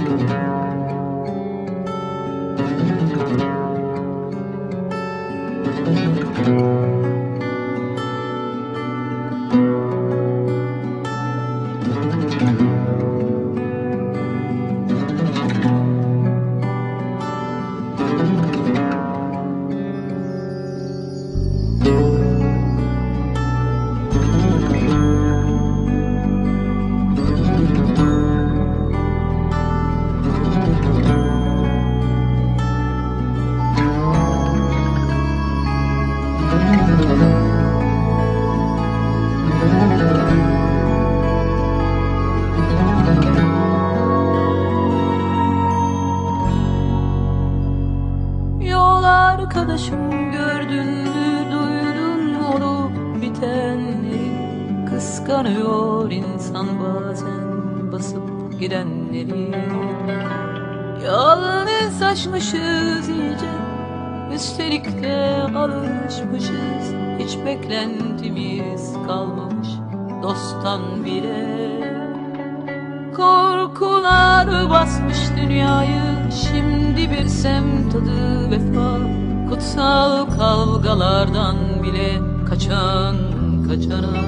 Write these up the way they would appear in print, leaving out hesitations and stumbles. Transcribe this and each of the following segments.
Yol arkadaşım, gördün mü, duydun mu olup bitenleri? Kıskanıyor insan bazen basıp gidenleri. Yalnızlaşmışız iyice, üstelik de alışmışız. Hiç beklentimiz kalmamış dosttan bile. Korkular basmış dünyayı, şimdi bir semt tadı vefa. Kutsal kavgalardan bile kaçan kaçana.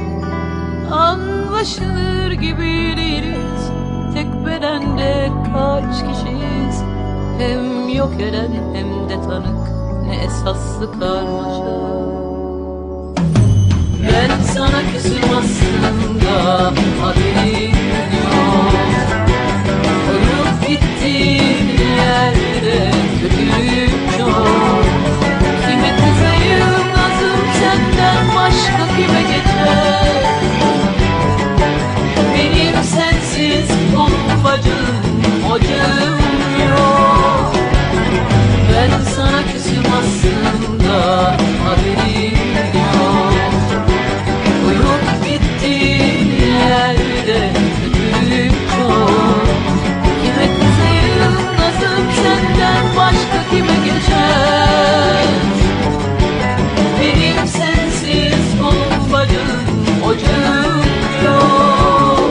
Anlaşılır gibi değiliz, tek bedende kaç kişiyiz. Hem yok eden hem de tanık, ne esaslı karmaşa. Ben sana küsüm aslında, haberin yok. Ölüp gittiğin yerde kötülük çok. Kime kızayım nazım senden başka kime geçer? Benim sensiz kolum bacım ocağım yok. Ben sana küsüm aslında, haberin yok. Uyup bittiğin yerde kötülük çok. Kime kızayım nazım senden başka kime geçer? Benim sensiz kolum bacım ocağım yok.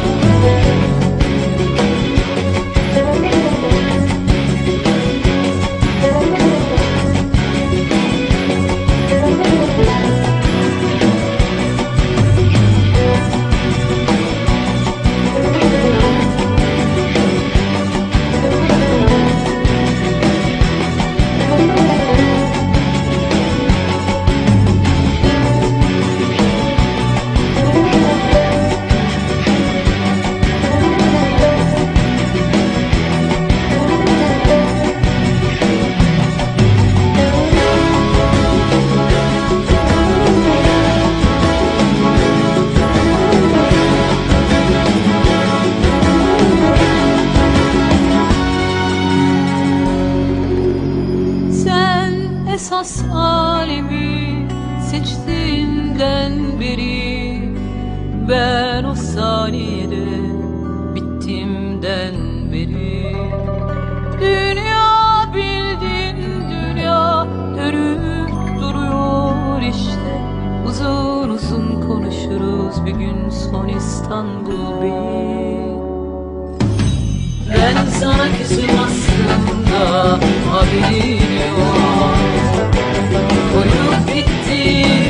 Esas alemi seçtiğinden beri, ben o saniyede bittiğimden beri. Dünya bildiğin dünya dönüp duruyor işte. Uzun uzun konuşuruz bir gün son İstanbul bir. Ben sana küsüm aslında, haberin yok. Uyup bittiğin